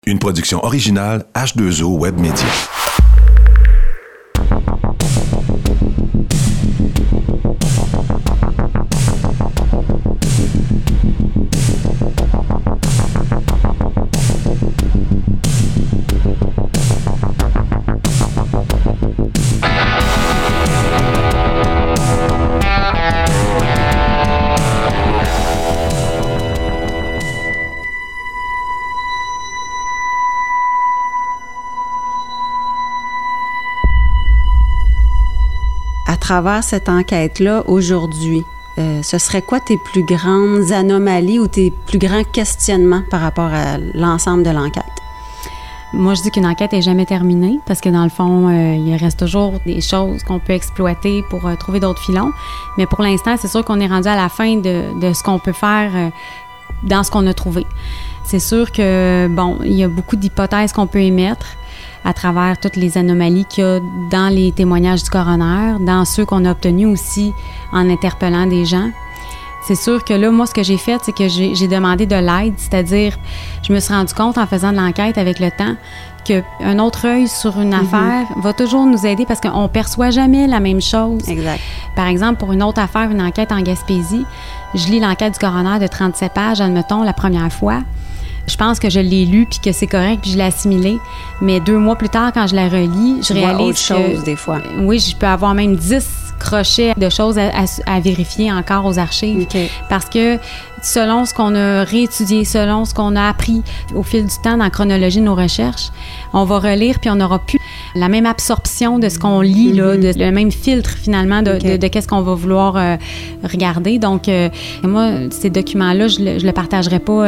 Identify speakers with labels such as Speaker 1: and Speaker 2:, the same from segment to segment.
Speaker 1: Une production originale H2O Web Media.
Speaker 2: À travers cette enquête-là, aujourd'hui, ce serait quoi tes plus grandes anomalies ou tes plus grands questionnements par rapport à l'ensemble de l'enquête?
Speaker 3: Moi, je dis qu'une enquête n'est jamais terminée parce que, dans le fond, il reste toujours des choses qu'on peut exploiter pour trouver d'autres filons. Mais pour l'instant, c'est sûr qu'on est rendu à la fin de ce qu'on peut faire dans ce qu'on a trouvé. C'est sûr que, bon, il y a beaucoup d'hypothèses qu'on peut émettre à travers toutes les anomalies qu'il y a dans les témoignages du coroner, dans ceux qu'on a obtenus aussi en interpellant des gens. C'est sûr que là, moi, ce que j'ai fait, c'est que j'ai demandé de l'aide, c'est-à-dire, je me suis rendu compte en faisant de l'enquête avec le temps qu'un autre œil sur une affaire va toujours nous aider parce qu'on ne perçoit jamais la même chose.
Speaker 2: Exact.
Speaker 3: Par exemple, pour une autre affaire, une enquête en Gaspésie, je lis l'enquête du coroner de 37 pages, admettons, la première fois. Je pense que je l'ai lu puis que c'est correct puis je l'ai assimilé. Mais 2 mois plus tard, quand je la relis, je réalise
Speaker 2: autre chose des fois.
Speaker 3: Oui, je peux avoir même 10 crochets de choses à vérifier encore aux archives.
Speaker 2: Okay.
Speaker 3: Parce que selon ce qu'on a réétudié, selon ce qu'on a appris au fil du temps dans la chronologie de nos recherches, on va relire puis on n'aura plus la même absorption de ce qu'on lit, là, le même filtre finalement de qu'est-ce qu'on va vouloir regarder. Donc, moi, ces documents-là, je le partagerai pas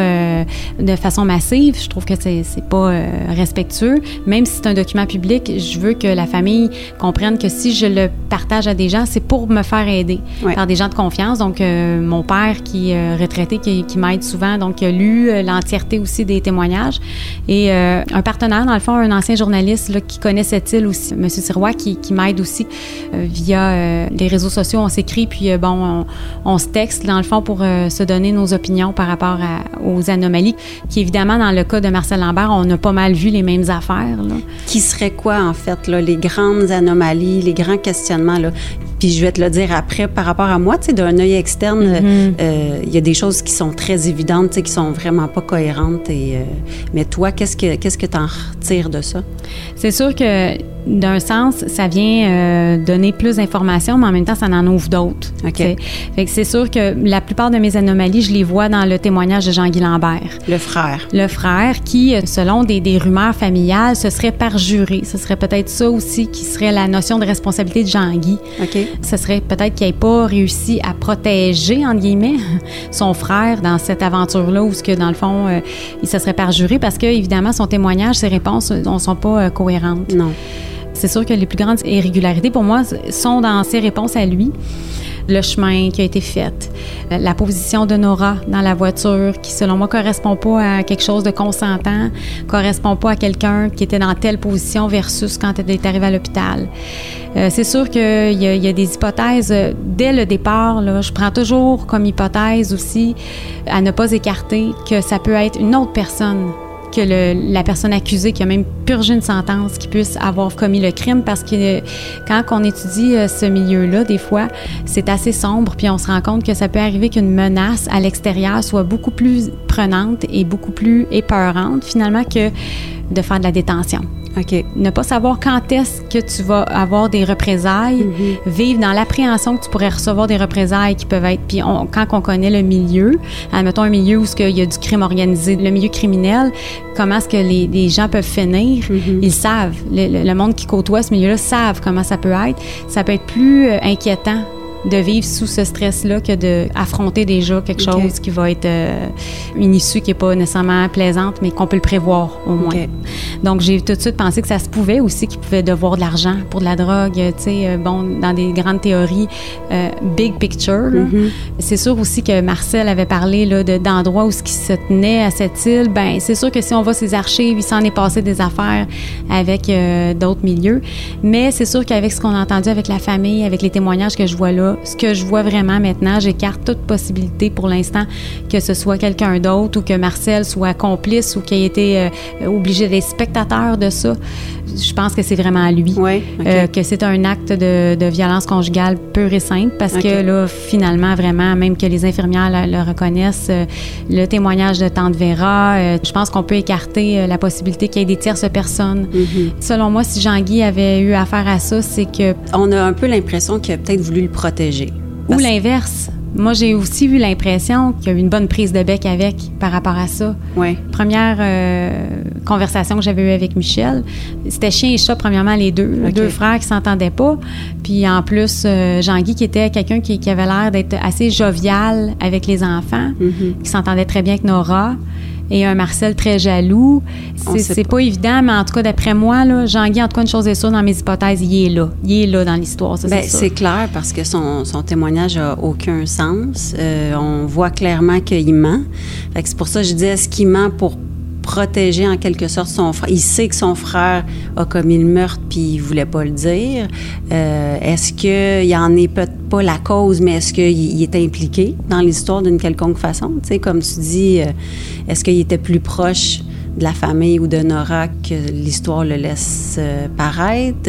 Speaker 3: de façon massive. Je trouve que c'est pas respectueux. Même si c'est un document public, je veux que la famille comprenne que si je le partage à des gens, c'est pour me faire aider par des gens de confiance. Donc, mon père qui est retraité, qui m'aide souvent, donc il a lu l'entièreté aussi des témoignages. Et un partenaire, dans le fond, un ancien journaliste là, qui connaît cette île aussi, M. Sirois, qui m'aide aussi via les réseaux sociaux. On s'écrit, puis on se texte, dans le fond, pour se donner nos opinions par rapport aux anomalies, qui évidemment, dans le cas de Marcel Lambert, on a pas mal vu les mêmes affaires. Là.
Speaker 2: Qui serait quoi, en fait, là, les grandes anomalies, les grands questionnements, là? Puis je vais te le dire après, par rapport à moi, tu sais, d'un œil externe, il y a des choses qui sont très évidentes, tu sais, qui sont vraiment pas cohérentes. Mais toi, qu'est-ce que tu en retires de ça?
Speaker 3: C'est sûr que, d'un sens, ça vient donner plus d'informations, mais en même temps, ça en ouvre d'autres.
Speaker 2: OK.
Speaker 3: Fait que c'est sûr que la plupart de mes anomalies, je les vois dans le témoignage de Jean-Guy Lambert.
Speaker 2: Le frère.
Speaker 3: Le frère qui, selon des rumeurs familiales, se serait perjuré. Ce serait peut-être ça aussi qui serait la notion de responsabilité de Jean-Guy.
Speaker 2: OK.
Speaker 3: Ce serait peut-être qu'il n'ait pas réussi à protéger, entre guillemets, son frère dans cette aventure-là où, dans le fond, il se serait perjuré parce que, évidemment, son témoignage, ses réponses ne sont pas cohérentes.
Speaker 2: Non.
Speaker 3: C'est sûr que les plus grandes irrégularités, pour moi, sont dans ses réponses à lui. Le chemin qui a été fait, la position de Nora dans la voiture qui, selon moi, correspond pas à quelque chose de consentant, correspond pas à quelqu'un qui était dans telle position versus quand elle est arrivée à l'hôpital. C'est sûr qu'il y a des hypothèses. Dès le départ, là, je prends toujours comme hypothèse aussi à ne pas écarter que ça peut être une autre personne que la personne accusée qui a même purgé une sentence qui puisse avoir commis le crime parce que quand on étudie ce milieu-là, des fois, c'est assez sombre puis on se rend compte que ça peut arriver qu'une menace à l'extérieur soit beaucoup plus prenante et beaucoup plus épeurante finalement que de faire de la détention.
Speaker 2: OK.
Speaker 3: Ne pas savoir quand est-ce que tu vas avoir des représailles, vivre dans l'appréhension que tu pourrais recevoir des représailles qui peuvent être... Puis quand on connaît le milieu, admettons un milieu où il y a du crime organisé, le milieu criminel, comment est-ce que les gens peuvent finir, ils savent. Le monde qui côtoie ce milieu-là savent comment ça peut être. Ça peut être plus inquiétant de vivre sous ce stress-là que d'affronter déjà quelque chose qui va être une issue qui n'est pas nécessairement plaisante, mais qu'on peut le prévoir au moins. Okay. Donc, j'ai tout de suite pensé que ça se pouvait aussi, qu'ils pouvaient devoir de l'argent pour de la drogue, tu sais, dans des grandes théories, big picture. C'est sûr aussi que Marcel avait parlé là, d'endroits où ce qui se tenait à cette île. Ben, c'est sûr que si on voit ses archives, il s'en est passé des affaires avec d'autres milieux. Mais c'est sûr qu'avec ce qu'on a entendu avec la famille, avec les témoignages que je vois là, là. Ce que je vois vraiment maintenant, j'écarte toute possibilité pour l'instant que ce soit quelqu'un d'autre ou que Marcel soit complice ou qu'il ait été obligé d'être spectateur de ça. Je pense que c'est vraiment à lui.
Speaker 2: Oui, okay.
Speaker 3: Que c'est un acte de violence conjugale pure et simple parce que là, finalement, vraiment, même que les infirmières le reconnaissent, le témoignage de tante Vera, je pense qu'on peut écarter la possibilité qu'il y ait des tierces personnes. Mm-hmm. Selon moi, si Jean-Guy avait eu affaire à ça, c'est que...
Speaker 2: On a un peu l'impression qu'il a peut-être voulu le protéger.
Speaker 3: Ou l'inverse. Moi, j'ai aussi eu l'impression qu'il y a eu une bonne prise de bec avec par rapport à ça.
Speaker 2: Oui.
Speaker 3: Première conversation que j'avais eue avec Michel, c'était chien et chat, premièrement, les deux. Okay. Deux frères qui s'entendaient pas. Puis en plus, Jean-Guy, qui était quelqu'un qui avait l'air d'être assez jovial avec les enfants, qui s'entendait très bien avec Nora. Et un Marcel très jaloux. C'est pas évident, mais en tout cas, d'après moi, là, Jean-Guy, en tout cas, une chose est sûre, dans mes hypothèses, il est là. Il est là dans l'histoire, ça,
Speaker 2: c'est clair, parce que son témoignage n'a aucun sens. On voit clairement qu'il ment. Fait que c'est pour ça que je dis, est-ce qu'il ment pour protéger en quelque sorte son frère? Il sait que son frère a commis le meurtre puis il voulait pas le dire. Est-ce qu'il en est peut-être pas la cause, mais est-ce qu'il est impliqué dans l'histoire d'une quelconque façon? Tu sais, comme tu dis, est-ce qu'il était plus proche de la famille ou de Nora que l'histoire le laisse paraître?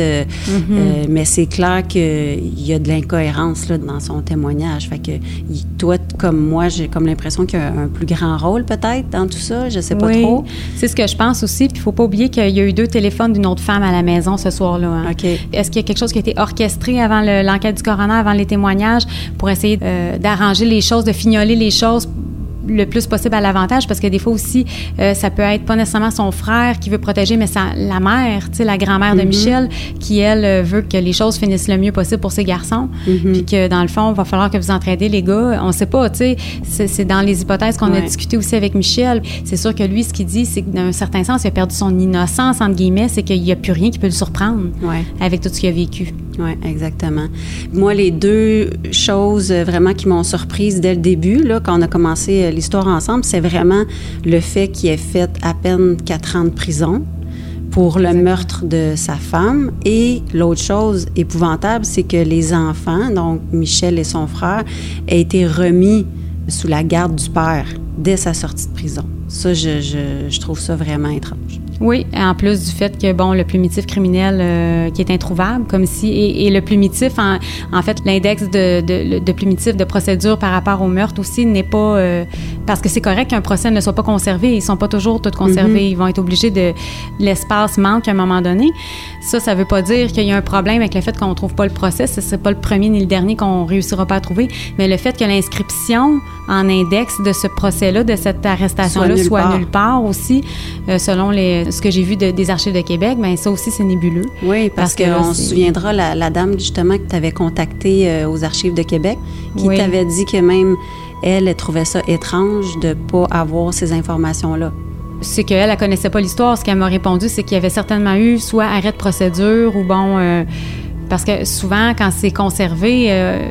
Speaker 2: Mais c'est clair qu'il y a de l'incohérence là, dans son témoignage. Fait que toi, comme moi, j'ai comme l'impression qu'il y a un plus grand rôle peut-être dans tout ça. Je sais pas trop.
Speaker 3: C'est ce que je pense aussi. Puis il faut pas oublier qu'il y a eu 2 téléphones d'une autre femme à la maison ce soir-là. Hein.
Speaker 2: Okay.
Speaker 3: Est-ce qu'il y a quelque chose qui a été orchestré avant l'enquête du coroner, avant les témoignages, pour essayer d'arranger les choses, de fignoler les choses le plus possible à l'avantage, parce que des fois aussi, ça peut être pas nécessairement son frère qui veut protéger, mais la mère, tu sais, la grand-mère de Michel, qui, elle, veut que les choses finissent le mieux possible pour ses garçons. Puis que, dans le fond, il va falloir que vous entraidez les gars. On sait pas, tu sais, c'est dans les hypothèses qu'on a discuté aussi avec Michel. C'est sûr que lui, ce qu'il dit, c'est que d'un certain sens, il a perdu son innocence, entre guillemets, c'est qu'il n'y a plus rien qui peut le surprendre avec tout ce qu'il a vécu.
Speaker 2: Oui, exactement. Moi, les 2 choses vraiment qui m'ont surprise dès le début, là, quand on a commencé l'histoire ensemble, c'est vraiment le fait qu'il ait fait à peine 4 ans de prison pour le meurtre de sa femme. Et l'autre chose épouvantable, c'est que les enfants, donc Michel et son frère, aient été remis sous la garde du père dès sa sortie de prison. Ça, je trouve ça vraiment étrange.
Speaker 3: Oui, en plus du fait que, bon, le plumitif criminel qui est introuvable, comme si... Et le plumitif, en fait, l'index de plumitif de procédure par rapport au meurtre aussi n'est pas... parce que c'est correct qu'un procès ne soit pas conservé. Ils ne sont pas toujours tous conservés. Ils vont être obligés de... L'espace manque à un moment donné. Ça veut pas dire qu'il y a un problème avec le fait qu'on ne trouve pas le procès. Ce n'est pas le premier ni le dernier qu'on réussira pas à trouver. Mais le fait que l'inscription en index de ce procès-là, de cette arrestation-là, soit nulle part aussi, selon ce que j'ai vu des Archives de Québec, bien ça aussi, c'est nébuleux.
Speaker 2: Oui, parce qu'on se souviendra, la dame, justement, que tu avais contactée aux Archives de Québec, qui t'avait dit que même elle trouvait ça étrange de ne pas avoir ces informations-là.
Speaker 3: C'est qu'elle, elle connaissait pas l'histoire. Ce qu'elle m'a répondu, c'est qu'il y avait certainement eu soit arrêt de procédure ou bon... parce que souvent, quand c'est conservé,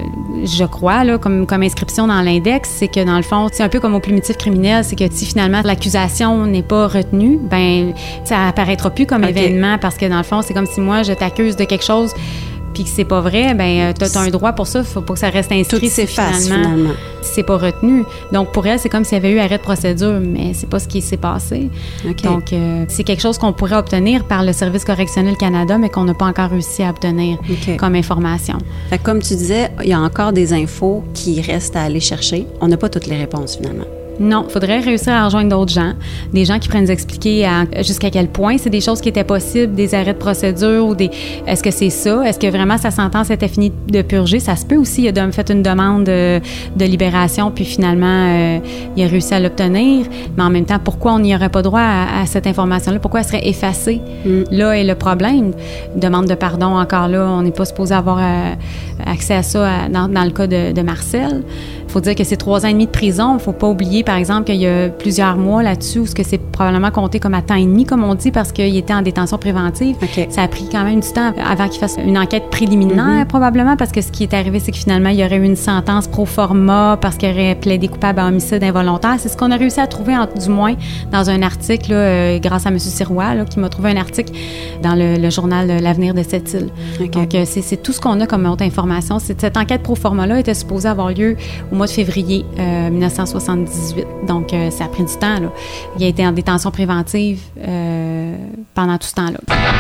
Speaker 3: je crois, là, comme inscription dans l'index, c'est que dans le fond, c'est un peu comme au plumitif criminel, c'est que si finalement l'accusation n'est pas retenue, ben ça apparaîtra plus comme événement, parce que dans le fond, c'est comme si moi, je t'accuse de quelque chose puis que c'est pas vrai, ben t'as un droit pour ça, faut pas que ça reste inscrit.
Speaker 2: Tout s'efface, finalement.
Speaker 3: C'est pas retenu. Donc, pour elle, c'est comme s'il y avait eu arrêt de procédure, mais c'est pas ce qui s'est passé.
Speaker 2: Okay.
Speaker 3: Donc, c'est quelque chose qu'on pourrait obtenir par le Service correctionnel Canada, mais qu'on n'a pas encore réussi à obtenir comme information.
Speaker 2: Fait que comme tu disais, il y a encore des infos qui restent à aller chercher. On n'a pas toutes les réponses, finalement.
Speaker 3: Non, il faudrait réussir à rejoindre d'autres gens, des gens qui prennent nous expliquer jusqu'à quel point c'est des choses qui étaient possibles, des arrêts de procédure ou est-ce que c'est ça? Est-ce que vraiment sa sentence était finie de purger? Ça se peut aussi, il a fait une demande de libération, puis finalement, il a réussi à l'obtenir. Mais en même temps, pourquoi on n'y aurait pas droit à cette information-là? Pourquoi elle serait effacée? Là est le problème. Demande de pardon, encore là, on n'est pas supposé avoir accès à ça dans le cas de Marcel. faut dire que c'est 3 ans et demi de prison. Il faut pas oublier, par exemple, qu'il y a plusieurs mois là-dessus où c'est probablement compté comme à temps et demi, comme on dit, parce qu'il était en détention préventive.
Speaker 2: Okay.
Speaker 3: Ça a pris quand même du temps avant qu'il fasse une enquête préliminaire, probablement, parce que ce qui est arrivé, c'est que finalement, il y aurait eu une sentence pro forma parce qu'il aurait plaidé coupable à homicide involontaire. C'est ce qu'on a réussi à trouver, du moins, dans un article, là, grâce à M. Sirois, là, qui m'a trouvé un article dans le journal L'Avenir de cette île. Okay. Donc, c'est tout ce qu'on a comme autre information. Cette enquête pro forma-là était supposée avoir lieu au mois de février 1978. Donc, ça a pris du temps, là. Il a été en détention préventive pendant tout ce temps-là.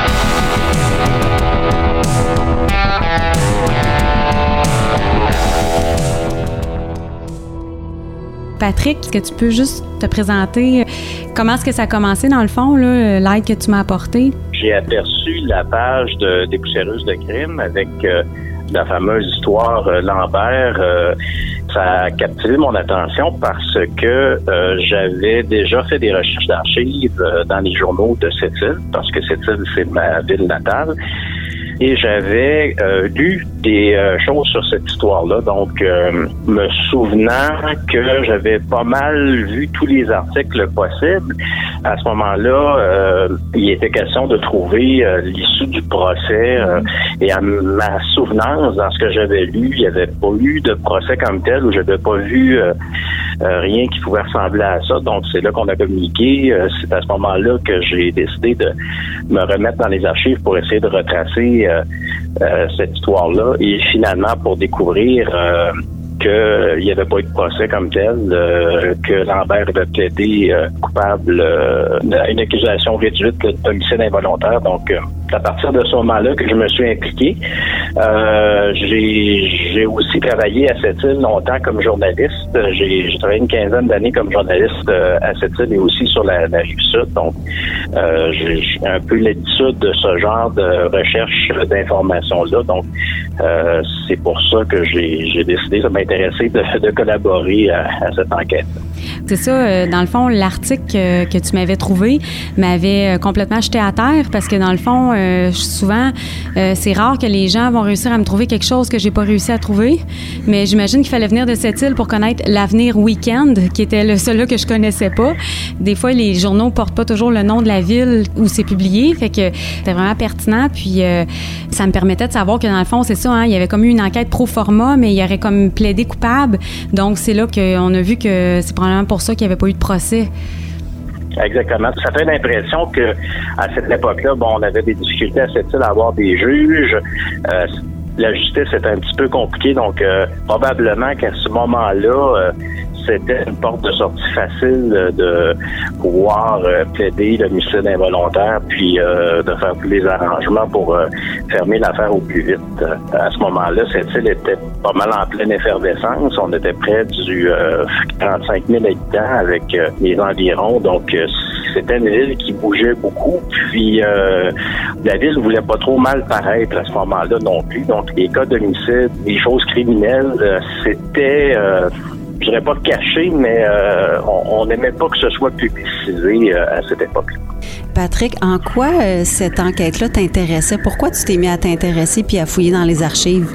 Speaker 3: Patrick, est-ce que tu peux juste te présenter comment est-ce que ça a commencé dans le fond, là, l'aide que tu m'as apportée?
Speaker 4: J'ai aperçu la page de Dépoussiéreuse de crime avec la fameuse histoire Lambert. Ça a captivé mon attention parce que j'avais déjà fait des recherches d'archives dans les journaux de cette île, parce que cette île, c'est ma ville natale. Et j'avais lu des choses sur cette histoire-là, donc me souvenant que j'avais pas mal vu tous les articles possibles. À ce moment-là, il était question de trouver l'issue du procès. Et à ma souvenance, dans ce que j'avais lu, il n'y avait pas eu de procès comme tel, où je n'avais pas vu rien qui pouvait ressembler à ça. Donc, c'est là qu'on a communiqué. C'est à ce moment-là que j'ai décidé de me remettre dans les archives pour essayer de retracer cette histoire-là. Et finalement, pour découvrir qu'il n'y avait pas eu de procès comme tel, que Lambert avait plaidé coupable à une accusation réduite d'homicide involontaire. Donc, à partir de ce moment-là que je me suis impliqué. J'ai aussi travaillé à cette île longtemps comme journaliste. J'ai travaillé une 15aine d'années comme journaliste à cette île et aussi sur la rive sud. Donc, j'ai un peu l'habitude de ce genre de recherche d'informations-là. Donc, c'est pour ça que j'ai décidé, ça m'intéressait de collaborer à cette enquête.
Speaker 3: C'est ça, dans le fond, l'article que tu m'avais trouvé m'avait complètement jeté à terre parce que dans le fond, souvent, c'est rare que les gens vont réussir à me trouver quelque chose que j'ai pas réussi à trouver, mais j'imagine qu'il fallait venir de cette île pour connaître l'Avenir Week-end, qui était le seul là que je connaissais pas. Des fois, les journaux portent pas toujours le nom de la ville où c'est publié, fait que c'était vraiment pertinent, puis ça me permettait de savoir que dans le fond, c'est ça, hein, il y avait comme eu une enquête pro forma, mais il y aurait comme plaidé coupable, donc c'est là qu'on a vu que c'est probablement pour ça qu'il n'y avait pas eu de procès.
Speaker 4: Exactement. Ça fait l'impression que à cette époque-là, on avait des difficultés à cette île à avoir des juges. La justice était un petit peu compliquée, donc probablement qu'à ce moment-là, c'était une porte de sortie facile de pouvoir plaider l'homicide involontaire puis de faire tous les arrangements pour fermer l'affaire au plus vite. À ce moment-là, cette île était pas mal en pleine effervescence. On était près du 35 000 habitants avec les environs. Donc, c'était une ville qui bougeait beaucoup. Puis, la ville voulait pas trop mal paraître à ce moment-là non plus. Donc, les cas d'homicide, les choses criminelles, c'était... je dirais pas caché, mais on n'aimait pas que ce soit publicisé à cette époque-là.
Speaker 2: Patrick, en quoi cette enquête-là t'intéressait? Pourquoi tu t'es mis à t'intéresser puis à fouiller dans les archives?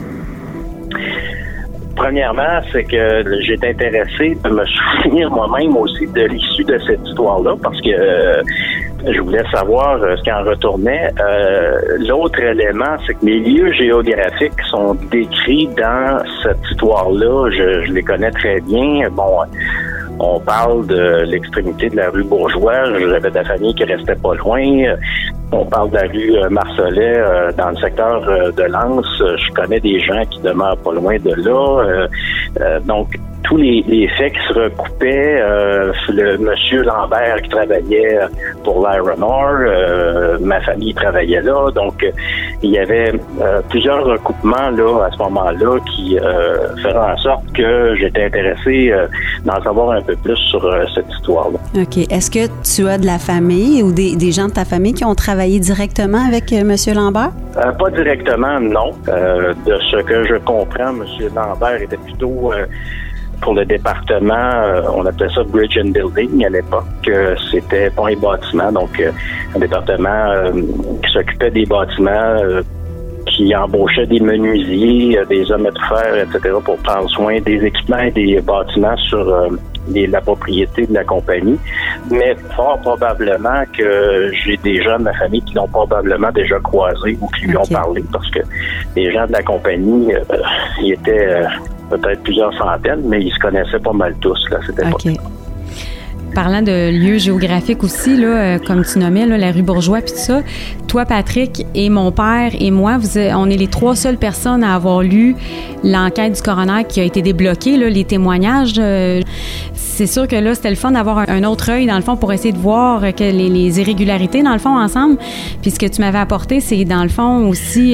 Speaker 4: Premièrement, c'est que j'étais intéressé de me souvenir moi-même aussi de l'issue de cette histoire-là, parce que je voulais savoir ce qui en retournait. L'autre élément, c'est que les lieux géographiques sont décrits dans cette histoire-là. Je les connais très bien. Bon, on parle de l'extrémité de la rue Bourgeois. J'avais de la famille qui restait pas loin. On parle de la rue Marcelet dans le secteur de Lens. Je connais des gens qui demeurent pas loin de là. Donc, tous les faits qui se recoupaient, le monsieur Lambert qui travaillait pour l'Iron Ore, ma famille travaillait là, donc il y avait plusieurs recoupements là à ce moment-là qui faisaient en sorte que j'étais intéressé d'en savoir un peu plus sur cette histoire-là.
Speaker 2: OK. Est-ce que tu as de la famille ou des gens de ta famille qui ont travaillé directement avec monsieur Lambert?
Speaker 4: Pas directement, non. De ce que je comprends, monsieur Lambert était plutôt... pour le département, on appelait ça Bridge and Building à l'époque. C'était pont et bâtiment, donc un département qui s'occupait des bâtiments qui embauchait des menuisiers, des hommes à tout faire, etc., pour prendre soin des équipements et des bâtiments sur la propriété de la compagnie. Mais fort probablement que j'ai des gens de ma famille qui l'ont probablement déjà croisé ou qui lui ont parlé, parce que les gens de la compagnie, ils étaient peut-être plusieurs centaines, mais ils se connaissaient pas mal tous là, à cette époque.
Speaker 3: Parlant de lieux géographiques aussi, là, comme tu nommais, là, la rue Bourgeois puis tout ça, toi, Patrick, et mon père et moi, on est les 3 seules personnes à avoir lu l'enquête du coroner qui a été débloquée, là, les témoignages. C'est sûr que là, c'était le fun d'avoir un autre œil, dans le fond, pour essayer de voir que les irrégularités, dans le fond, ensemble. Puis ce que tu m'avais apporté, c'est, dans le fond, aussi,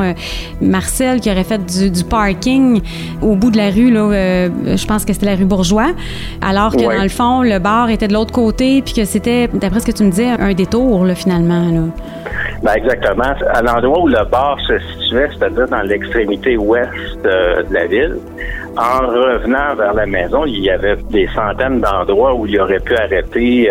Speaker 3: Marcel qui aurait fait du parking au bout de la rue, là, je pense que c'était la rue Bourgeois, alors que, dans le fond, le bar était de l'autre côté, puis que c'était, d'après ce que tu me disais, un détour, là, finalement, là.
Speaker 4: Ben exactement. À l'endroit où le bar se situait, c'est-à-dire dans l'extrémité ouest de la ville, en revenant vers la maison, il y avait des centaines d'endroits où il aurait pu arrêter,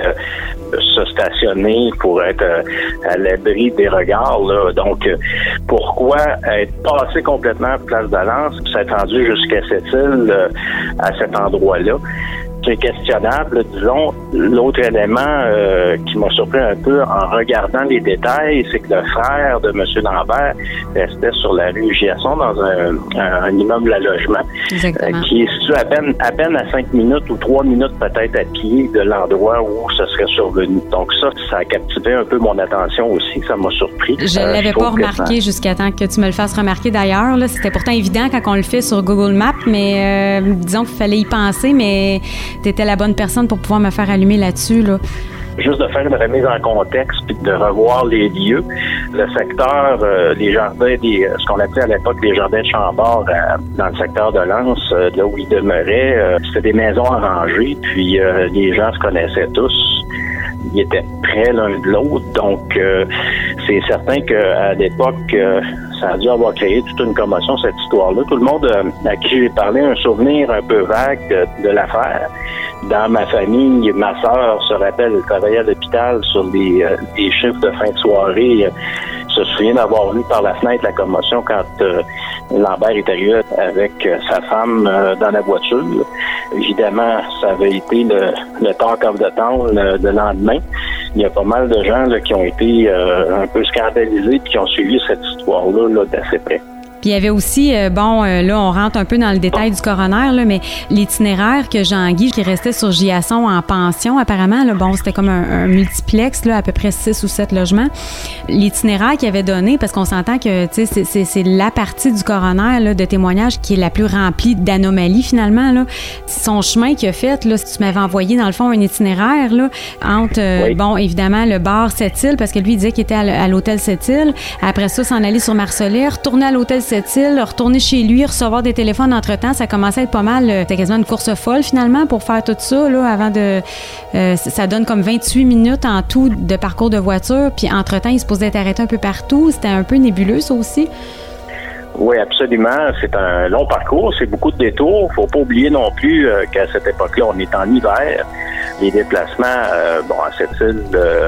Speaker 4: se stationner pour être à l'abri des regards, là. Donc, pourquoi être passé complètement à Place d'Alance, s'être rendu jusqu'à cette île, à cet endroit-là? C'est questionnable, disons. L'autre élément qui m'a surpris un peu en regardant les détails, c'est que le frère de M. Lambert restait sur la rue Giasson dans un immeuble à logement qui est situé à peine à 5 minutes ou 3 minutes peut-être à pied de l'endroit où ce serait survenu. Donc ça a captivé un peu mon attention aussi, ça m'a surpris.
Speaker 3: Je ne l'avais pas remarqué jusqu'à temps que tu me le fasses remarquer d'ailleurs. Là, c'était pourtant évident quand on le fait sur Google Maps, mais disons qu'il fallait y penser, mais tu étais la bonne personne pour pouvoir me faire allumer là-dessus, là.
Speaker 4: Juste de faire une remise en contexte puis de revoir les lieux. Le secteur, les jardins, ce qu'on appelait à l'époque les jardins de Chambord dans le secteur de Lens, là où ils demeuraient, c'était des maisons arrangées, puis les gens se connaissaient tous. Ils étaient près l'un de l'autre, donc c'est certain qu'à l'époque, ça a dû avoir créé toute une commotion, cette histoire-là. Tout le monde à qui j'ai parlé a un souvenir un peu vague de l'affaire. Dans ma famille, ma sœur se rappelle, elle travaillait à l'hôpital sur des chiffres de fin de soirée. Se souvient d'avoir vu par la fenêtre la commotion quand Lambert est arrivé avec sa femme dans la voiture. Évidemment, ça avait été le talk of the town le lendemain. Il y a pas mal de gens là, qui ont été un peu scandalisés et qui ont suivi cette histoire-là là, d'assez près.
Speaker 3: Puis il y avait aussi, là, on rentre un peu dans le détail du coroner, là, mais l'itinéraire que Jean-Guy, qui restait sur Giasson en pension, apparemment, là, c'était comme un multiplex, là, à peu près 6 ou 7 logements. L'itinéraire qu'il avait donné, parce qu'on s'entend que, tu sais, c'est la partie du coroner, là, de témoignages qui est la plus remplie d'anomalies, finalement, là. Son chemin qu'il a fait, là, si tu m'avais envoyé, dans le fond, un itinéraire, là, entre, évidemment, le bar Sept-Îles, parce que lui, il disait qu'il était à l'hôtel Sept-Îles. Après ça, s'en aller sur Marcellet, retourner à l'hôtel Sept-Îles, retourner chez lui, recevoir des téléphones entre-temps, ça commençait à être pas mal. C'était quasiment une course folle, finalement, pour faire tout ça, là, avant de... ça donne comme 28 minutes en tout de parcours de voiture, puis entre-temps, il se posait être arrêté un peu partout. C'était un peu nébuleux, ça aussi.
Speaker 4: Oui, absolument. C'est un long parcours, c'est beaucoup de détours. Faut pas oublier non plus qu'à cette époque-là, on est en hiver. Les déplacements, à cette île,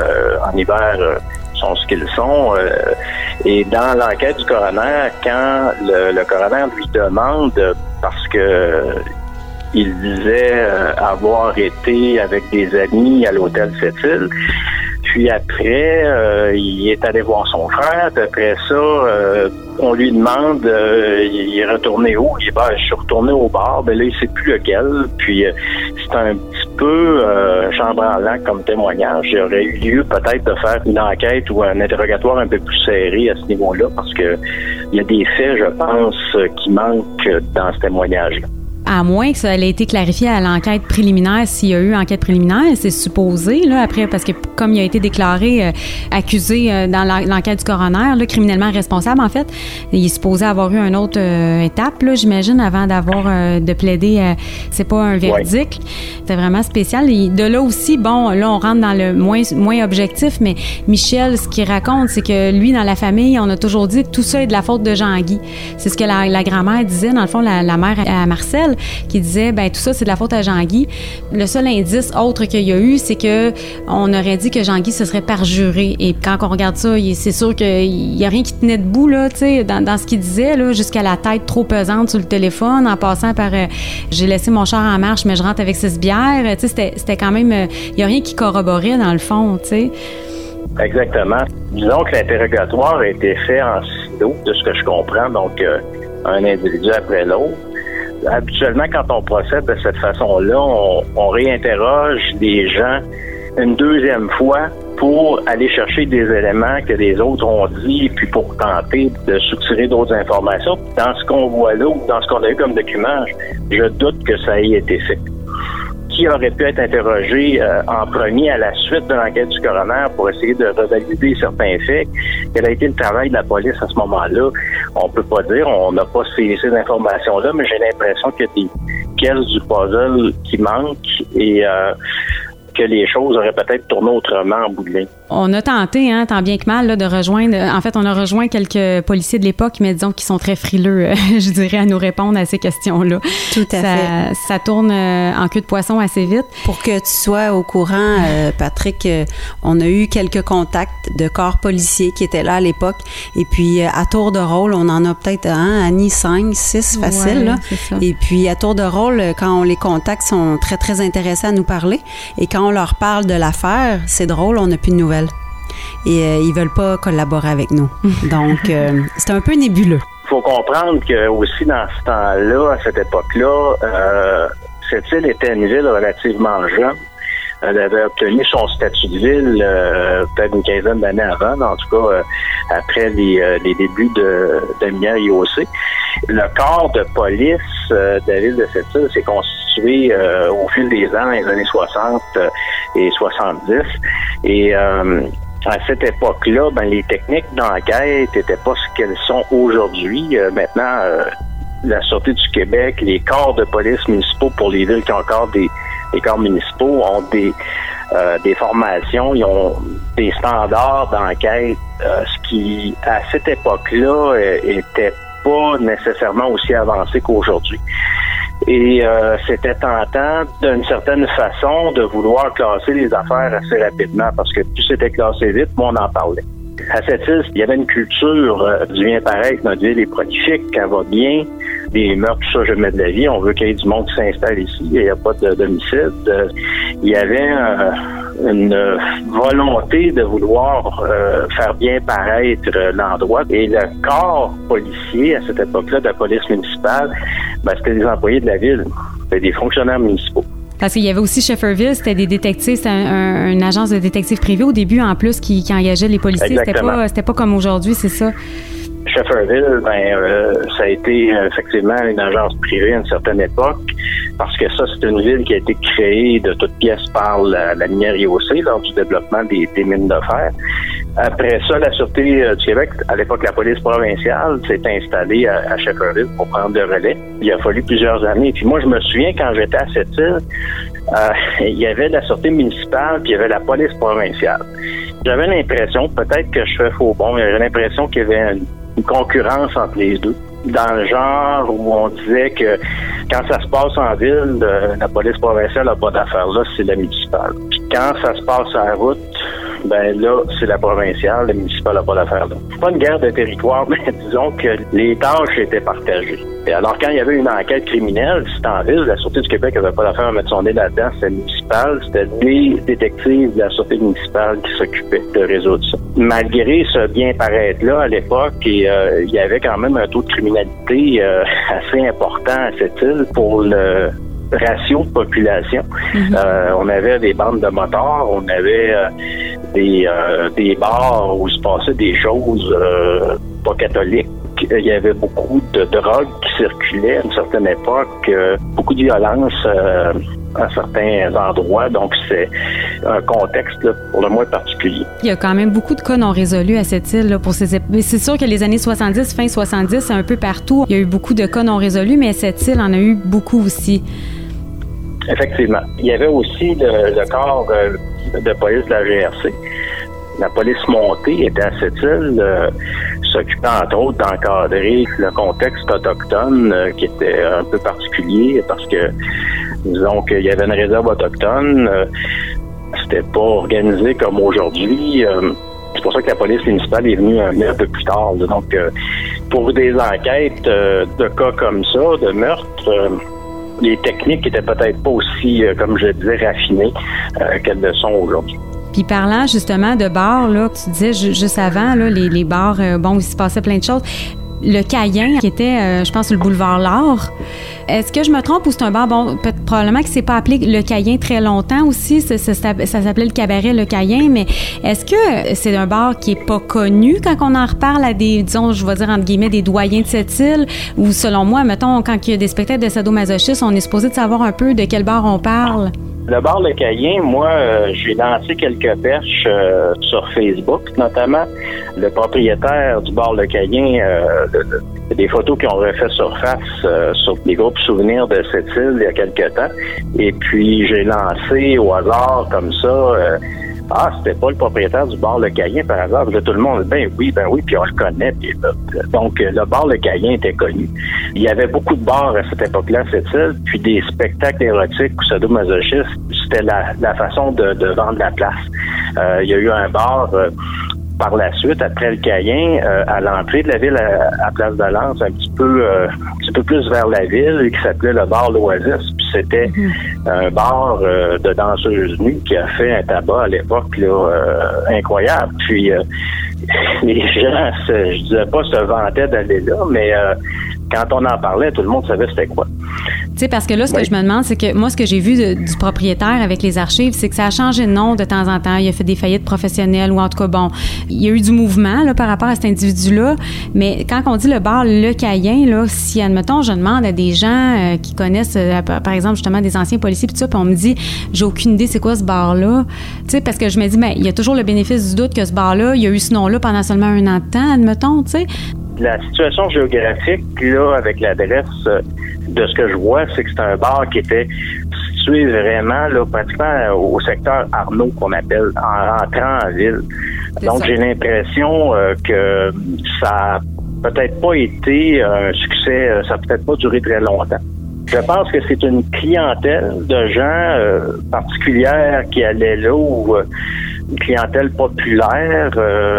Speaker 4: en hiver... sont ce qu'ils sont. Et dans l'enquête du coroner, quand le coroner lui demande, parce que il disait avoir été avec des amis à l'hôtel Sept-Îles, puis après, il est allé voir son frère. Après ça, on lui demande, il est retourné où? Il dit, je suis retourné au bar. Ben là, il sait plus lequel. Puis, c'est un petit peu chambranlant comme témoignage. Il aurait eu lieu peut-être de faire une enquête ou un interrogatoire un peu plus serré à ce niveau-là, parce que il y a des faits, je pense, qui manquent dans ce témoignage-là.
Speaker 3: À moins que ça ait été clarifié à l'enquête préliminaire, s'il y a eu enquête préliminaire, c'est supposé, là, après, parce que comme il a été déclaré accusé dans l'enquête du coroner, là, criminellement responsable, en fait, il est supposé avoir eu une autre étape, là, j'imagine, avant d'avoir de plaider, c'est pas un verdict. Ouais. C'était vraiment spécial. Et de là aussi, là, on rentre dans le moins objectif, mais Michel, ce qu'il raconte, c'est que lui, dans la famille, on a toujours dit que tout ça est de la faute de Jean-Guy. C'est ce que la grand-mère disait, dans le fond, la mère à Marcel. qui disait, ben tout ça, c'est de la faute à Jean-Guy. Le seul indice autre qu'il y a eu, c'est que on aurait dit que Jean-Guy se serait perjuré. Et quand on regarde ça, c'est sûr qu'il y a rien qui tenait debout, là, tu sais, dans ce qu'il disait, là, jusqu'à la tête trop pesante sur le téléphone, en passant par j'ai laissé mon char en marche, mais je rentre avec 6 bières. Tu sais, c'était quand même, il y a rien qui corroborait dans le fond, tu sais.
Speaker 4: Exactement. Disons que l'interrogatoire a été fait en silo, de ce que je comprends, donc un individu après l'autre. Habituellement, quand on procède de cette façon-là, on réinterroge les gens une deuxième fois pour aller chercher des éléments que les autres ont dit, puis pour tenter de soutirer d'autres informations. Dans ce qu'on voit là, ou dans ce qu'on a eu comme document, je doute que ça ait été fait. Qui aurait pu être interrogé en premier à la suite de l'enquête du coroner pour essayer de revalider certains faits? Quel a été le travail de la police à ce moment-là? On peut pas dire, on n'a pas ces informations-là, mais j'ai l'impression qu'il y a des pièces du puzzle qui manquent et que les choses auraient peut-être tourné autrement en bout de ligne.
Speaker 3: On a tenté, tant bien que mal, là, de rejoindre... En fait, on a rejoint quelques policiers de l'époque, mais disons qu'ils sont très frileux, je dirais, à nous répondre à ces questions-là.
Speaker 2: Tout à fait.
Speaker 3: Ça tourne en queue de poisson assez vite.
Speaker 2: Pour que tu sois au courant, Patrick, on a eu quelques contacts de corps policiers qui étaient là à l'époque. Et puis, à tour de rôle, on en a peut-être Annie, 5, 6 facile. Là. Et puis, à tour de rôle, quand on les contacte, ils sont très, très intéressés à nous parler. Et quand on leur parle de l'affaire, c'est drôle, on n'a plus de nouvelles. Et ils veulent pas collaborer avec nous. Donc, c'est un peu nébuleux.
Speaker 4: Il faut comprendre que aussi dans ce temps-là, à cette époque-là, cette île était une ville relativement jeune. Elle avait obtenu son statut de ville peut-être une quinzaine d'années avant, en tout cas après les débuts de Minière IOC. Le corps de police de la ville de cette île s'est constitué au fil des ans, dans les années 60 et 70. Et à cette époque-là, les techniques d'enquête n'étaient pas ce qu'elles sont aujourd'hui. Maintenant, la Sûreté du Québec, les corps de police municipaux pour les villes qui ont encore des corps municipaux ont des formations, ils ont des standards d'enquête, ce qui, à cette époque-là, était pas nécessairement aussi avancé qu'aujourd'hui. Et c'était tentant, d'une certaine façon, de vouloir classer les affaires assez rapidement, parce que plus c'était classé vite, moins on en parlait. À cette île, il y avait une culture du bien paraître. Notre ville est prolifique, elle va bien. Des meurtres, tout ça, jamais de la vie. On veut qu'il y ait du monde qui s'installe ici. Il n'y a pas de domicile. Il y avait une volonté de vouloir faire bien paraître l'endroit. Et le corps policier, à cette époque-là, de la police municipale, c'était des employés de la ville. C'était des fonctionnaires municipaux.
Speaker 3: Parce qu'il y avait aussi Shefferville, c'était des détectives, c'était une agence de détectives privés au début, en plus, qui engageait les policiers. C'était pas comme aujourd'hui, c'est ça?
Speaker 4: Shefferville, ça a été effectivement une agence privée à une certaine époque, parce que ça, c'est une ville qui a été créée de toutes pièces par la minière IOC lors du développement des mines de fer. Après ça, la Sûreté du Québec, à l'époque la police provinciale, s'est installée à Shefferville pour prendre le relais. Il a fallu plusieurs années. Puis moi, je me souviens, quand j'étais à cette île, il y avait la Sûreté municipale, puis il y avait la police provinciale. J'avais l'impression, peut-être que je fais faux bon, mais j'avais l'impression qu'il y avait une concurrence entre les deux. Dans le genre où on disait que quand ça se passe en ville, la police provinciale n'a pas d'affaires là, c'est la municipale. Puis quand ça se passe à la route, là, c'est la provinciale, la municipale n'a pas d'affaires là. C'est pas une guerre de territoire, mais disons que les tâches étaient partagées. Et alors, quand il y avait une enquête criminelle, c'était en ville, la Sûreté du Québec n'avait pas d'affaire à mettre son nez là-dedans, c'était municipal, c'était les détectives de la Sûreté municipale qui s'occupaient de résoudre ça. Malgré ce bien paraître-là, à l'époque, il y avait quand même un taux de criminalité assez important à cette île pour le ratio de population. On avait des bandes de motards, on avait des bars où se passaient des choses pas catholiques. Il y avait beaucoup de drogue qui circulait à une certaine époque, beaucoup de violence à certains endroits. Donc, c'est un contexte là, pour le moins particulier.
Speaker 3: Il y a quand même beaucoup de cas non résolus à cette île. Là, mais c'est sûr que les années 70, fin 70, c'est un peu partout. Il y a eu beaucoup de cas non résolus, mais cette île en a eu beaucoup aussi.
Speaker 4: Effectivement. Il y avait aussi le corps de police de la GRC. La police montée était à cette île. s'occupait entre autres d'encadrer le contexte autochtone qui était un peu particulier parce que, disons qu'il y avait une réserve autochtone, c'était pas organisé comme aujourd'hui. C'est pour ça que la police municipale est venue un peu plus tard. Donc, pour des enquêtes de cas comme ça, de meurtre, les techniques étaient peut-être pas aussi, comme je disais, raffinées qu'elles le sont aujourd'hui.
Speaker 3: Puis parlant justement de bars, là, tu disais juste avant, là, les bars, bon, il se passait plein de choses. Le Caïn, qui était, je pense, sur le boulevard L'Art. Est-ce que je me trompe ou c'est un bar, bon, probablement que c'est pas appelé le Caïn très longtemps aussi, ça s'appelait le cabaret Le Caïn, mais est-ce que c'est un bar qui est pas connu quand on en reparle à des, disons, je vais dire entre guillemets, des doyens de cette île, ou selon moi, mettons, quand il y a des spectacles de sadomasochistes, on est supposé de savoir un peu de quel bar on parle?
Speaker 4: Le bar Le Caïn, moi, j'ai lancé quelques perches sur Facebook, notamment le propriétaire du bar Le Caïn, des photos qui ont refait surface sur des groupes souvenirs de cette île il y a quelques temps. Et puis, j'ai lancé au hasard comme ça, c'était pas le propriétaire du bar Le Caïn par hasard. Tout le monde, ben oui, puis on le connaît. Puis, donc, le bar Le Caïn était connu. Il y avait beaucoup de bars à cette époque-là, cette île, puis des spectacles érotiques ou sadomasochistes, c'était la façon de vendre la place. Il y a eu un bar par la suite, après Le Caïn, à l'entrée de la ville, à Place de Lens, un petit peu plus vers la ville, qui s'appelait le bar L'Oasis. Puis c'était un bar de danseuses nues qui a fait un tabac à l'époque là, incroyable. Puis les gens, je disais pas se vantaient d'aller là, mais quand on en parlait, tout le monde savait c'était quoi.
Speaker 3: Tu sais, parce que là, ce que je me demande, c'est que moi, ce que j'ai vu du propriétaire avec les archives, c'est que ça a changé de nom de temps en temps. Il a fait des faillites professionnelles ou en tout cas, bon, il y a eu du mouvement là, par rapport à cet individu-là. Mais quand on dit le bar Le Caïn, là, si, admettons, je demande à des gens qui connaissent, par exemple, justement, des anciens policiers, puis tout ça, puis on me dit, j'ai aucune idée c'est quoi ce bar-là. Tu sais, parce que je me dis, ben, il y a toujours le bénéfice du doute que ce bar-là, il y a eu ce nom-là pendant seulement 1 an de temps, admettons, tu sais.
Speaker 4: La situation géographique, là, avec l'adresse de ce que je vois, c'est que c'est un bar qui était situé vraiment, là, pratiquement au secteur Arnaud, qu'on appelle, en rentrant en ville. Donc, j'ai l'impression que ça a peut-être pas été un succès, ça a peut-être pas duré très longtemps. Je pense que c'est une clientèle de gens particulière qui allaient là, ou une clientèle populaire.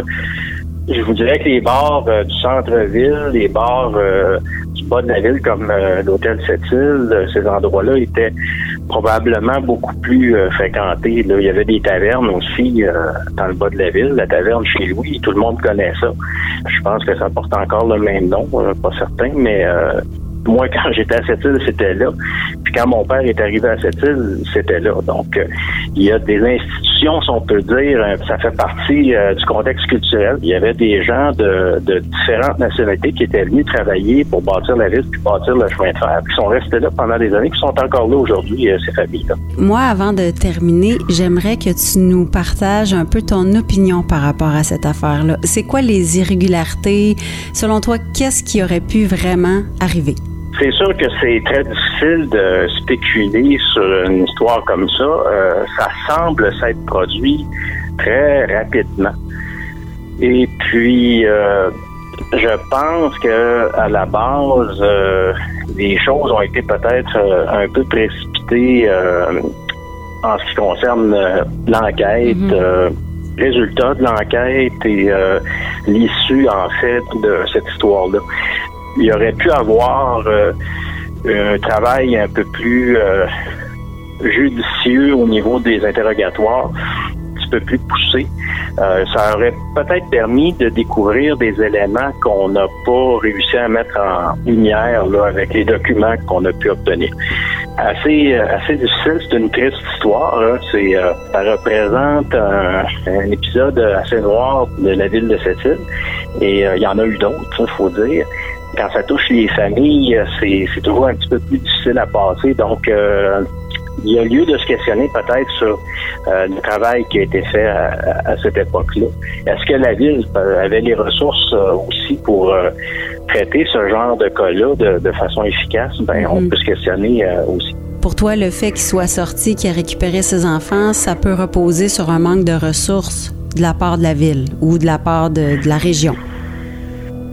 Speaker 4: Je vous dirais que les bars du centre-ville, les bars du bas de la ville, comme l'hôtel Sept-Îles, ces endroits-là étaient probablement beaucoup plus fréquentés. Là, il y avait des tavernes aussi dans le bas de la ville. La taverne chez Louis, tout le monde connaît ça. Je pense que ça porte encore le même nom, pas certain, mais moi, quand j'étais à Sept-Îles, c'était là. Puis quand mon père est arrivé à Sept-Îles, c'était là. Donc, il y a des institutions, si on peut dire, ça fait partie du contexte culturel. Il y avait des gens de différentes nationalités qui étaient venus travailler pour bâtir la ville puis bâtir le chemin de fer, qui sont restés là pendant des années, qui sont encore là aujourd'hui, ces familles-là.
Speaker 2: Moi, avant de terminer, j'aimerais que tu nous partages un peu ton opinion par rapport à cette affaire-là. C'est quoi les irrégularités? Selon toi, qu'est-ce qui aurait pu vraiment arriver?
Speaker 4: C'est sûr que c'est très difficile de spéculer sur une histoire comme ça. Ça semble s'être produit très rapidement. Et puis, je pense que à la base, les choses ont été peut-être un peu précipitées en ce qui concerne l'enquête, résultat de l'enquête et l'issue, en fait, de cette histoire-là. Il y aurait pu avoir un travail un peu plus judicieux au niveau des interrogatoires, un petit peu plus poussé. Ça aurait peut-être permis de découvrir des éléments qu'on n'a pas réussi à mettre en lumière là, avec les documents qu'on a pu obtenir. Assez difficile, c'est une triste histoire. Hein. Ça représente un épisode assez noir de la ville de Sept-Îles. Et il y en a eu d'autres, il faut dire. Quand ça touche les familles, c'est toujours un petit peu plus difficile à passer. Donc, il y a lieu de se questionner peut-être sur le travail qui a été fait à cette époque-là. Est-ce que la ville avait les ressources aussi pour traiter ce genre de cas-là de façon efficace? On peut se questionner aussi.
Speaker 2: Pour toi, le fait qu'il soit sorti, qu'il a récupéré ses enfants, ça peut reposer sur un manque de ressources de la part de la ville ou de la part de la région?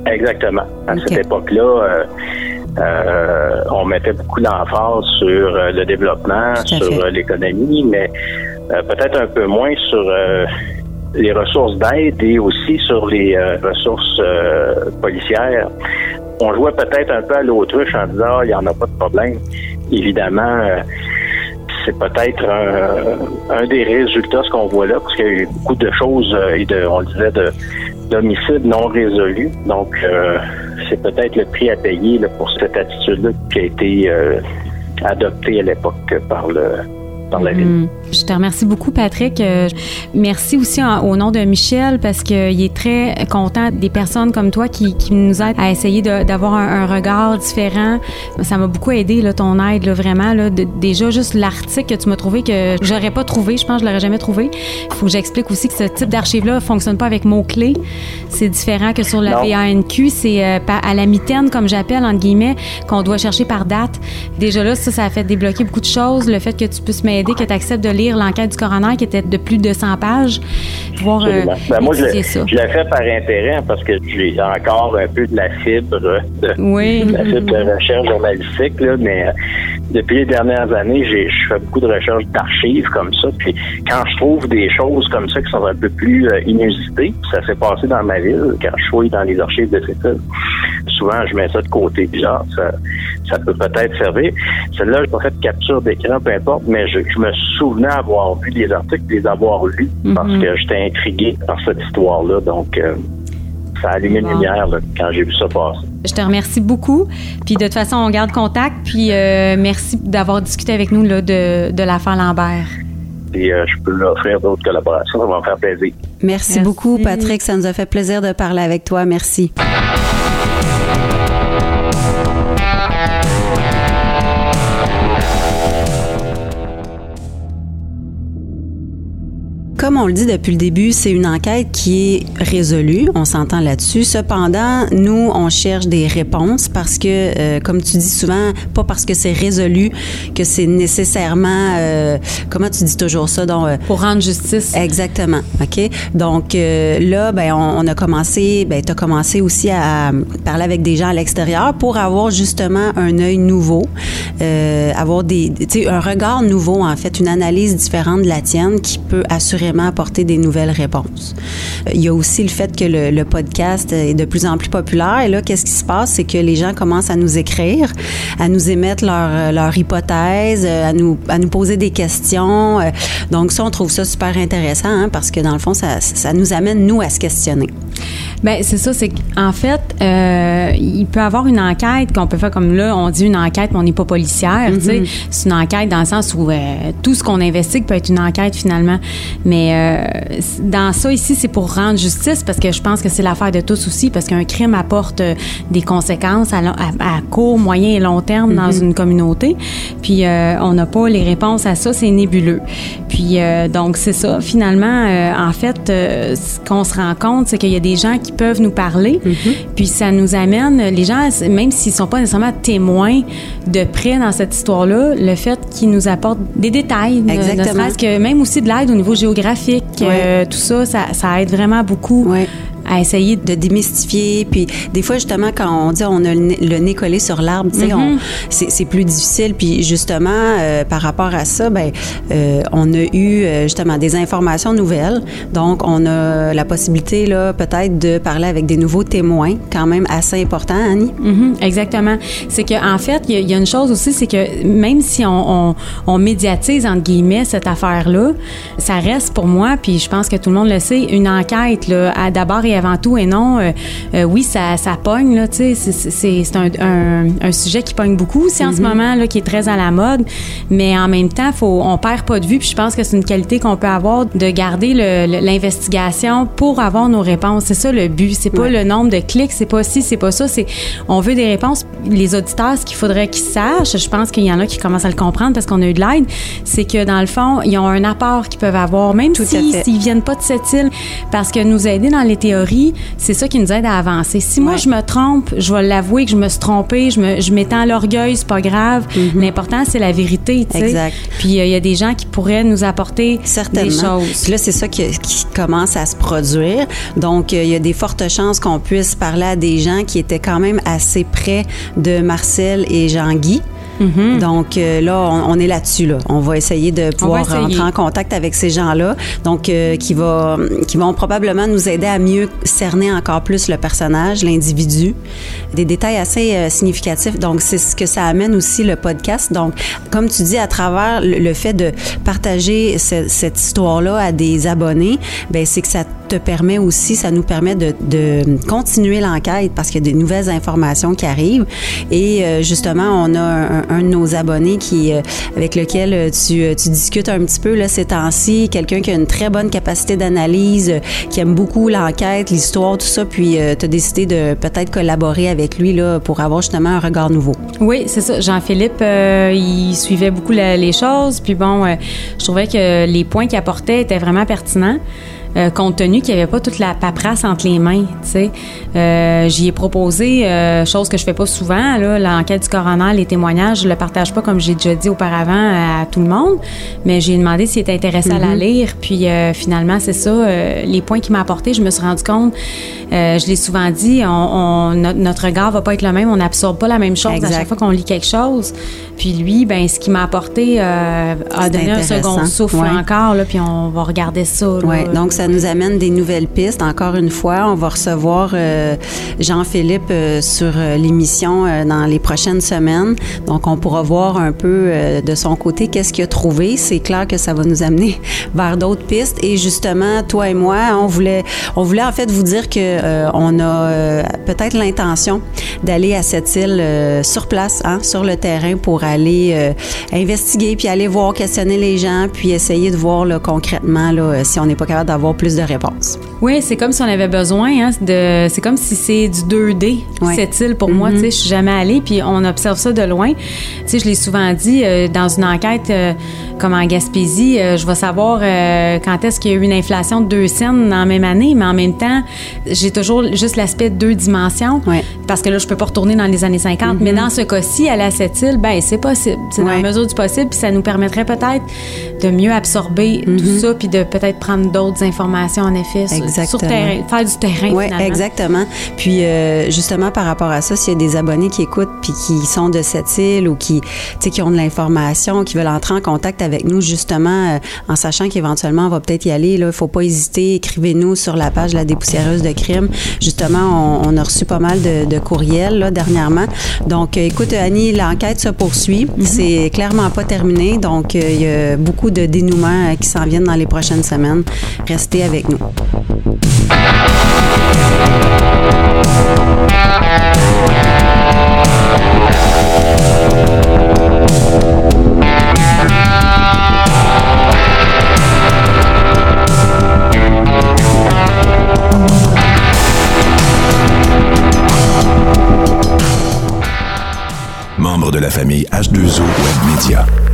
Speaker 4: Exactement. À cette époque-là, on mettait beaucoup d'emphase sur le développement, sur l'économie, mais peut-être un peu moins sur les ressources d'aide et aussi sur les ressources policières. On jouait peut-être un peu à l'autruche en disant il n'y en a pas de problème. Évidemment, c'est peut-être un des résultats ce qu'on voit là, parce qu'il y a eu beaucoup de choses, on le disait, d'homicides non résolus. Donc, c'est peut-être le prix à payer là, pour cette attitude-là qui a été adoptée à l'époque par la ville.
Speaker 3: Je te remercie beaucoup, Patrick. Merci aussi au nom de Michel, parce qu'il est très content des personnes comme toi qui nous aident à essayer d'avoir un regard différent. Ça m'a beaucoup aidé, là, ton aide, là, vraiment. Là, déjà, juste l'article que tu m'as trouvé, que j'aurais pas trouvé, je pense que je l'aurais jamais trouvé. Il faut que j'explique aussi que ce type d'archive-là ne fonctionne pas avec mots-clés. C'est différent que sur la VANQ. C'est à la mitaine, comme j'appelle, entre guillemets, qu'on doit chercher par date. Déjà là, ça a fait débloquer beaucoup de choses. Le fait que tu puisses m'aider, que tu acceptes de lire l'enquête du coroner qui était de plus de 100 pages. Pouvoir
Speaker 4: moi, je l'ai fait par intérêt parce que j'ai encore un peu de la fibre de recherche journalistique, là, mais depuis les dernières années, je fais beaucoup de recherches d'archives comme ça. Puis quand je trouve des choses comme ça qui sont un peu plus inusitées, ça s'est passé dans ma ville, quand je fouille dans les archives de cette ville, souvent je mets ça de côté, puis genre, ça peut peut-être servir. Celle-là, j'ai pas fait de capture d'écran, peu importe, mais je me souvenais avoir vu des articles, les avoir lus, parce que j'étais intrigué par cette histoire-là. Donc, ça a allumé une lumière là, quand j'ai vu ça passer.
Speaker 3: Je te remercie beaucoup. Puis de toute façon, on garde contact. Puis merci d'avoir discuté avec nous là, de l'affaire Lambert.
Speaker 4: Et je peux leur offrir d'autres collaborations. Ça va me faire plaisir.
Speaker 2: Merci beaucoup, Patrick. Ça nous a fait plaisir de parler avec toi. Merci. Comme on le dit depuis le début, c'est une enquête qui est résolue, on s'entend là-dessus. Cependant, nous, on cherche des réponses parce que, comme tu dis souvent, pas parce que c'est résolu que c'est nécessairement, comment tu dis toujours ça? Donc,
Speaker 3: pour rendre justice.
Speaker 2: Exactement, OK? Donc là, ben on a commencé, ben tu as commencé aussi à parler avec des gens à l'extérieur pour avoir justement un œil nouveau, avoir un regard nouveau, en fait, une analyse différente de la tienne qui peut assurément apporter des nouvelles réponses. Il y a aussi le fait que le podcast est de plus en plus populaire. Et là, qu'est-ce qui se passe? C'est que les gens commencent à nous écrire, à nous émettre leur hypothèse, à nous poser des questions. Donc ça, on trouve ça super intéressant, hein, parce que dans le fond, ça nous amène, nous, à se questionner.
Speaker 3: Bien, c'est ça, c'est qu'en fait, il peut y avoir une enquête qu'on peut faire comme là, on dit une enquête, mais on n'est pas policière, tu sais. C'est une enquête dans le sens où tout ce qu'on investigue peut être une enquête finalement. Mais dans ça ici, c'est pour rendre justice, parce que je pense que c'est l'affaire de tous aussi, parce qu'un crime apporte des conséquences à court, moyen et long terme dans une communauté. Puis on n'a pas les réponses à ça, c'est nébuleux. Puis donc c'est ça. Finalement, en fait, ce qu'on se rend compte, c'est qu'il y a des gens qui peuvent nous parler. Puis ça nous amène, les gens, même s'ils sont pas nécessairement témoins de près dans cette histoire-là, le fait qu'ils nous apportent des détails, ne serait-ce que même aussi de l'aide au niveau géographique, tout ça, ça aide vraiment beaucoup. À essayer de démystifier. Puis des fois, justement, quand on dit on a le nez collé sur l'arbre, tu sais, c'est plus difficile. Puis justement, par rapport à ça, on a eu justement des informations nouvelles. Donc, on a la possibilité, là, peut-être de parler avec des nouveaux témoins, quand même assez importants, Annie. Exactement. C'est qu'en fait, il y a une chose aussi, c'est que même si on médiatise, entre guillemets, cette affaire-là, ça reste pour moi, puis je pense que tout le monde le sait, une enquête, là, d'abord et avant tout, et non, oui, ça pogne, là, tu sais, c'est un sujet qui pogne beaucoup aussi en ce moment, là, qui est très à la mode, mais en même temps, on perd pas de vue, puis je pense que c'est une qualité qu'on peut avoir, de garder l'investigation pour avoir nos réponses. C'est ça le but, c'est pas le nombre de clics, c'est pas ci, c'est pas ça, on veut des réponses. Les auditeurs, ce qu'il faudrait qu'ils sachent, je pense qu'il y en a qui commencent à le comprendre parce qu'on a eu de l'aide, c'est que dans le fond, ils ont un apport qu'ils peuvent avoir, même s'ils viennent pas de cette île, parce que nous aider dans les théories, théorie, c'est ça qui nous aide à avancer. Si moi, je me trompe, je vais l'avouer que je me suis trompée, je m'étends l'orgueil, c'est pas grave. L'important, c'est la vérité, tu sais.
Speaker 2: Exact.
Speaker 3: Puis, il y a des gens qui pourraient nous apporter des choses.
Speaker 2: Puis là, c'est ça qui commence à se produire. Donc, il y a des fortes chances qu'on puisse parler à des gens qui étaient quand même assez près de Marcel et Jean-Guy. Donc là, on est là-dessus. Là. On va essayer de pouvoir rentrer en contact avec ces gens-là, donc qui vont probablement nous aider à mieux cerner encore plus le personnage, l'individu. Des détails assez significatifs. Donc, c'est ce que ça amène aussi le podcast. Donc, comme tu dis, à travers le fait de partager cette histoire-là à des abonnés, ben c'est que ça nous permet de continuer l'enquête parce qu'il y a des nouvelles informations qui arrivent. Et justement, on a un de nos abonnés avec lequel tu discutes un petit peu là, ces temps-ci, quelqu'un qui a une très bonne capacité d'analyse, qui aime beaucoup l'enquête, l'histoire, tout ça, puis tu as décidé de peut-être collaborer avec lui là, pour avoir justement un regard nouveau.
Speaker 3: Oui, c'est ça. Jean-Philippe, il suivait beaucoup les choses, puis bon, je trouvais que les points qu'il apportait étaient vraiment pertinents. Compte tenu qu'il n'y avait pas toute la paperasse entre les mains, tu sais. J'y ai proposé, chose que je fais pas souvent, là, l'enquête du coroner, les témoignages, je le partage pas comme j'ai déjà dit auparavant à tout le monde, mais j'ai demandé s'il était intéressé à la lire, puis finalement, c'est ça, les points qu'il m'a apportés, je me suis rendu compte, je l'ai souvent dit, notre regard va pas être le même, on n'absorbe pas la même chose à chaque fois qu'on lit quelque chose, puis lui, ben ce qu'il m'a apporté a donné un second souffle encore, là, puis on va regarder ça.
Speaker 2: Oui, donc ça nous amène des nouvelles pistes. Encore une fois, on va recevoir Jean-Philippe sur l'émission dans les prochaines semaines. Donc, on pourra voir un peu de son côté qu'est-ce qu'il a trouvé. C'est clair que ça va nous amener vers d'autres pistes. Et justement, toi et moi, on voulait en fait vous dire que on a peut-être l'intention d'aller à cette île sur place, sur le terrain, pour aller investiguer, puis aller voir, questionner les gens, puis essayer de voir là, concrètement là, si on n'est pas capable d'avoir plus de réponses.
Speaker 3: Oui, c'est comme si on avait besoin, c'est comme si c'est du 2D, cette île pour moi, tu sais, je suis jamais allée, puis on observe ça de loin. Tu sais, je l'ai souvent dit, dans une enquête comme en Gaspésie, je vais savoir quand est-ce qu'il y a eu une inflation de 2 cents dans la même année, mais en même temps, j'ai toujours juste l'aspect de 2 dimensions, parce que là, je peux pas retourner dans les années 50, mais dans ce cas-ci, aller à cette île, ben c'est possible, c'est dans la mesure du possible, puis ça nous permettrait peut-être de mieux absorber tout ça, puis de peut-être prendre d'autres informations, en effet, sur terrain, faire du terrain,
Speaker 2: oui,
Speaker 3: finalement.
Speaker 2: Exactement. Puis, justement, par rapport à ça, s'il y a des abonnés qui écoutent puis qui sont de cette île ou qui ont de l'information, qui veulent entrer en contact avec nous, justement, en sachant qu'éventuellement, on va peut-être y aller, là, il ne faut pas hésiter, écrivez-nous sur la page de la dépoussiéreuse de crime. Justement, on a reçu pas mal de courriels, là, dernièrement. Donc, écoute, Annie, l'enquête se poursuit. C'est clairement pas terminé. Donc, il y a beaucoup de dénouements qui s'en viennent dans les prochaines semaines. Restez avec nous.
Speaker 1: Membre de la famille H2O Web Média.